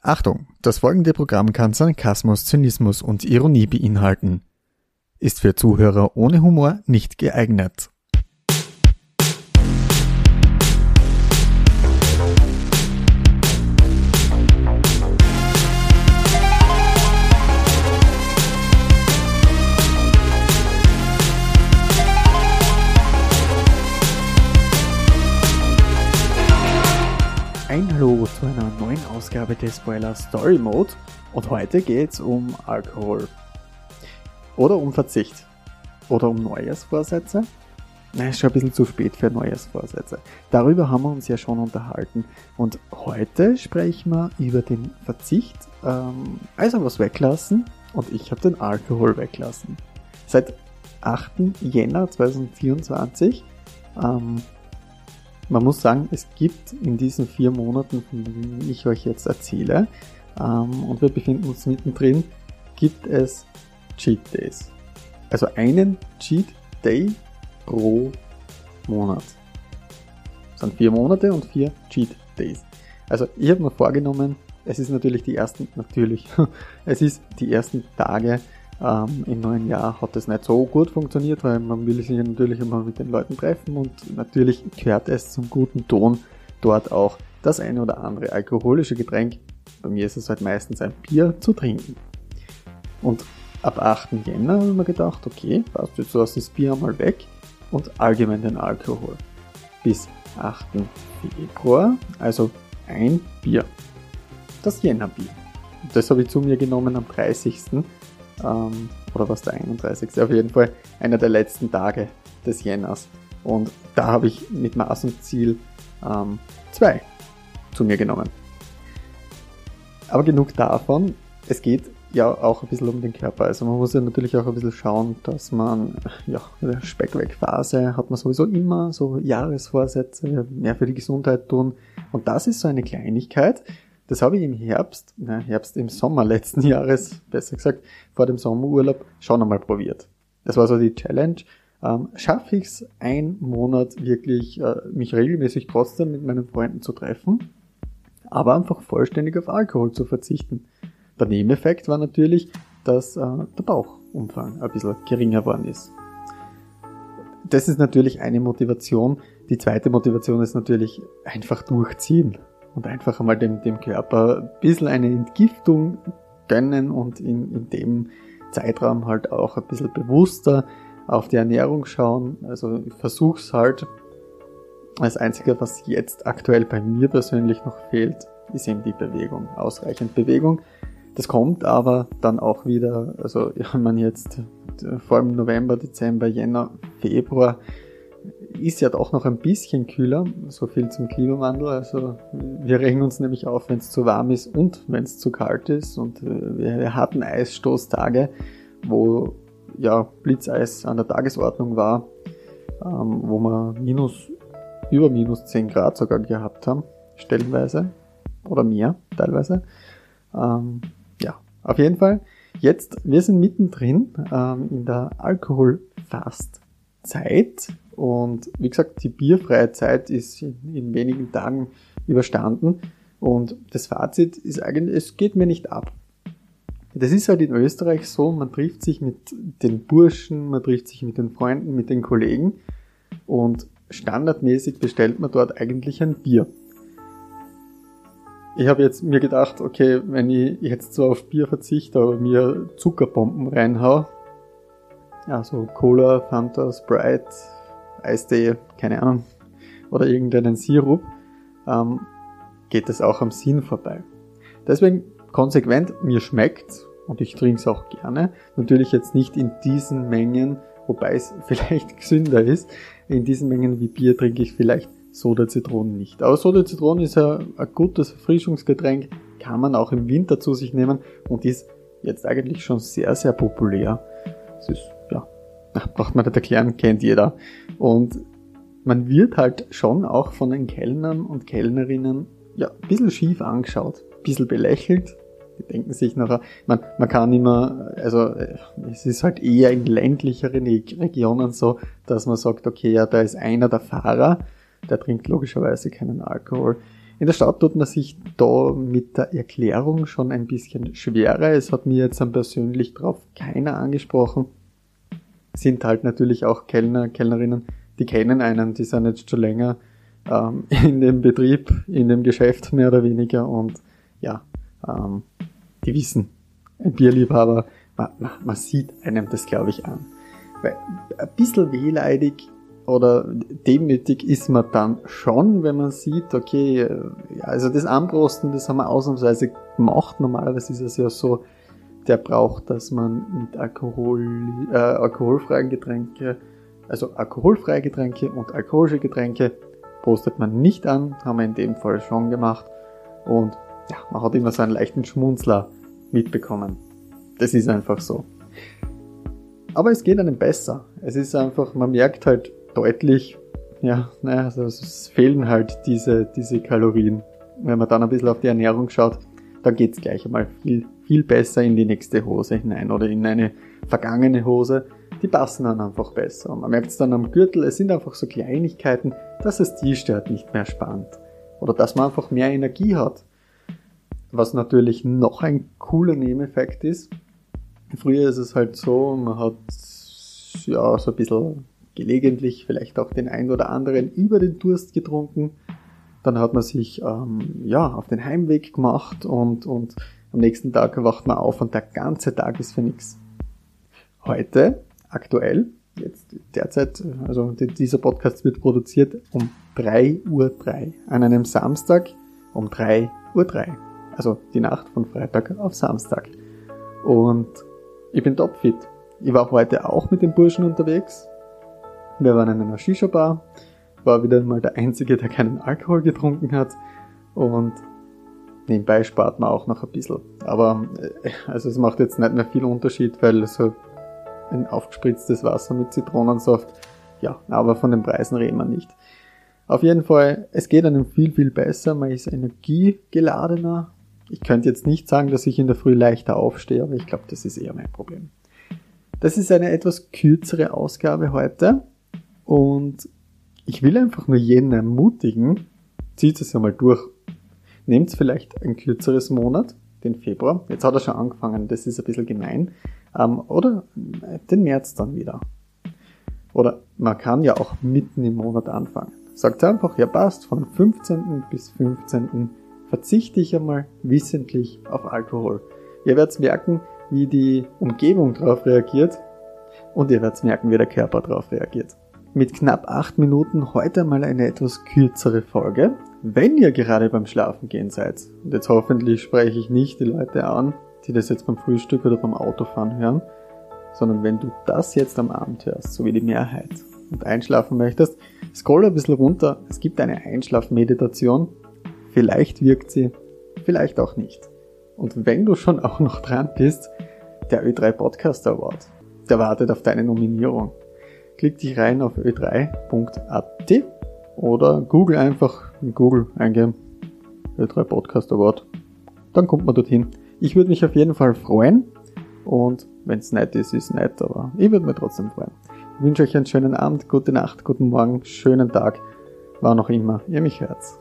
Achtung, das folgende Programm kann Sarkasmus, Zynismus und Ironie beinhalten. Ist für Zuhörer ohne Humor nicht geeignet. Ein Hallo zu einer neuen Ausgabe des Spoiler Story Mode und heute geht's um Alkohol. Oder um Verzicht. Oder um Neujahrsvorsätze. Na, ist schon ein bisschen zu spät für Neujahrsvorsätze. Darüber haben wir uns ja schon unterhalten. Und heute sprechen wir über den Verzicht. Also was weglassen und ich habe den Alkohol weglassen. Seit 8. Jänner 2024 man muss sagen, es gibt in diesen 4 Monaten, von denen ich euch jetzt erzähle, und wir befinden uns mittendrin, gibt es Cheat Days. Also einen Cheat Day pro Monat. Das sind 4 Monate und 4 Cheat Days. Also ich habe mir vorgenommen, es ist die ersten Tage im neuen Jahr hat es nicht so gut funktioniert, weil man will sich natürlich immer mit den Leuten treffen und natürlich gehört es zum guten Ton, dort auch das eine oder andere alkoholische Getränk, bei mir ist es halt meistens ein Bier, zu trinken. Und ab 8. Jänner habe ich mir gedacht, okay, passt, jetzt lass das Bier mal weg und allgemein den Alkohol. Bis 8. Februar, also ein Bier. Das Jännerbier. Das habe ich zu mir genommen am 30. Oder was der 31. Auf jeden Fall einer der letzten Tage des Jänners. Und da habe ich mit Maß und Ziel 2 zu mir genommen. Aber genug davon. Es geht ja auch ein bisschen um den Körper. Also man muss ja natürlich auch ein bisschen schauen, dass man, ja, in der Speckwegphase hat man sowieso immer so Jahresvorsätze, mehr für die Gesundheit tun. Und das ist so eine Kleinigkeit. Das habe ich im Sommer letzten Jahres, besser gesagt, vor dem Sommerurlaub schon einmal probiert. Das war so die Challenge. Schaffe ich es, 1 Monat wirklich mich regelmäßig trotzdem mit meinen Freunden zu treffen, aber einfach vollständig auf Alkohol zu verzichten. Der Nebeneffekt war natürlich, dass der Bauchumfang ein bisschen geringer geworden ist. Das ist natürlich eine Motivation. Die zweite Motivation ist natürlich einfach durchziehen. Und einfach einmal dem Körper ein bisschen eine Entgiftung gönnen und in dem Zeitraum halt auch ein bisschen bewusster auf die Ernährung schauen. Also ich versuche es halt. Das Einzige, was jetzt aktuell bei mir persönlich noch fehlt, ist eben die Bewegung. Ausreichend Bewegung. Das kommt aber dann auch wieder, also ja, man jetzt vor allem November, Dezember, Jänner, Februar ist ja doch noch ein bisschen kühler, so viel zum Klimawandel, also wir regen uns nämlich auf, wenn es zu warm ist und wenn es zu kalt ist und wir hatten Eisstoßtage, wo ja Blitzeis an der Tagesordnung war, wo wir über minus 10 Grad sogar gehabt haben, stellenweise, oder mehr teilweise. Ja, auf jeden Fall, wir sind mittendrin in der Alkoholfastzeit. Und wie gesagt, die bierfreie Zeit ist in wenigen Tagen überstanden. Und das Fazit ist eigentlich, es geht mir nicht ab. Das ist halt in Österreich so, man trifft sich mit den Burschen, man trifft sich mit den Freunden, mit den Kollegen. Und standardmäßig bestellt man dort eigentlich ein Bier. Ich habe jetzt mir gedacht, okay, wenn ich jetzt so auf Bier verzichte, aber mir Zuckerbomben reinhau, also Cola, Fanta, Sprite, Eistee, keine Ahnung, oder irgendeinen Sirup, geht es auch am Sinn vorbei. Deswegen konsequent, mir schmeckt's und ich trinke es auch gerne. Natürlich jetzt nicht in diesen Mengen, wobei es vielleicht gesünder ist. In diesen Mengen wie Bier trinke ich vielleicht Soda-Zitronen nicht. Aber Soda-Zitronen ist ja ein gutes Erfrischungsgetränk, kann man auch im Winter zu sich nehmen und ist jetzt eigentlich schon sehr, sehr populär. Es ist, ja, braucht man nicht erklären, kennt jeder. Und man wird halt schon auch von den Kellnern und Kellnerinnen ja ein bisschen schief angeschaut, ein bisschen belächelt. Die denken sich nachher, man kann immer, also es ist halt eher in ländlicheren Regionen so, dass man sagt, okay, ja, da ist einer der Fahrer, der trinkt logischerweise keinen Alkohol. In der Stadt tut man sich da mit der Erklärung schon ein bisschen schwerer. Es hat mir jetzt dann persönlich drauf keiner angesprochen. Sind halt natürlich auch Kellner, Kellnerinnen, die kennen einen, die sind jetzt schon länger in dem Betrieb, in dem Geschäft mehr oder weniger und ja, die wissen, ein Bierliebhaber, man sieht einem das, glaube ich, an. Weil ein bisschen wehleidig oder demütig ist man dann schon, wenn man sieht, okay, ja, also das Anprosten, das haben wir ausnahmsweise gemacht. Normalerweise ist es ja so, der braucht, dass man mit alkoholfreien Getränke, also alkoholfreie Getränke und alkoholische Getränke prostet man nicht an, haben wir in dem Fall schon gemacht. Und ja, man hat immer so einen leichten Schmunzler mitbekommen. Das ist einfach so. Aber es geht einem besser. Es ist einfach, man merkt halt deutlich, also es fehlen halt diese Kalorien. Wenn man dann ein bisschen auf die Ernährung schaut, dann geht's gleich einmal viel besser in die nächste Hose hinein oder in eine vergangene Hose. Die passen dann einfach besser. Und man merkt es dann am Gürtel, es sind einfach so Kleinigkeiten, dass es die Stört nicht mehr spannt. Oder dass man einfach mehr Energie hat. Was natürlich noch ein cooler Nebeneffekt ist. Früher ist es halt so, man hat ja so ein bisschen gelegentlich vielleicht auch den einen oder anderen über den Durst getrunken. Dann hat man sich auf den Heimweg gemacht und am nächsten Tag wacht man auf und der ganze Tag ist für nichts. Heute, aktuell, jetzt derzeit, also dieser Podcast wird produziert um 3:03 Uhr an einem Samstag um 3:03 Uhr. Also die Nacht von Freitag auf Samstag. Und ich bin topfit. Ich war heute auch mit den Burschen unterwegs. Wir waren in einer Shisha-Bar. War wieder mal der Einzige, der keinen Alkohol getrunken hat. Und nebenbei spart man auch noch ein bisschen. Aber also es macht jetzt nicht mehr viel Unterschied, weil so ein aufgespritztes Wasser mit Zitronensaft, ja, aber von den Preisen reden wir nicht. Auf jeden Fall, es geht einem viel besser. Man ist energiegeladener. Ich könnte jetzt nicht sagen, dass ich in der Früh leichter aufstehe, aber ich glaube, das ist eher mein Problem. Das ist eine etwas kürzere Ausgabe heute und ich will einfach nur jeden ermutigen, zieht es ja mal durch. Nehmt vielleicht ein kürzeres Monat, den Februar, jetzt hat er schon angefangen, das ist ein bisschen gemein, oder den März dann wieder. Oder man kann ja auch mitten im Monat anfangen. Sagt einfach, ja passt, von 15. bis 15. verzichte ich einmal wissentlich auf Alkohol. Ihr werdet merken, wie die Umgebung darauf reagiert und ihr werdet merken, wie der Körper darauf reagiert. Mit knapp 8 Minuten heute mal eine etwas kürzere Folge. Wenn ihr gerade beim Schlafen gehen seid, und jetzt hoffentlich spreche ich nicht die Leute an, die das jetzt beim Frühstück oder beim Autofahren hören, sondern wenn du das jetzt am Abend hörst, so wie die Mehrheit, und einschlafen möchtest, scroll ein bisschen runter. Es gibt eine Einschlafmeditation. Vielleicht wirkt sie, vielleicht auch nicht. Und wenn du schon auch noch dran bist, der Ö3 Podcast Award, der wartet auf deine Nominierung. Klick dich rein auf ö3.at oder Google einfach in Google eingeben, Ö3 Podcast Award. Dann kommt man dorthin. Ich würde mich auf jeden Fall freuen und wenn es nett ist, ist nett, aber ich würde mich trotzdem freuen. Ich wünsche euch einen schönen Abend, gute Nacht, guten Morgen, schönen Tag, wann auch immer ihr mich hört.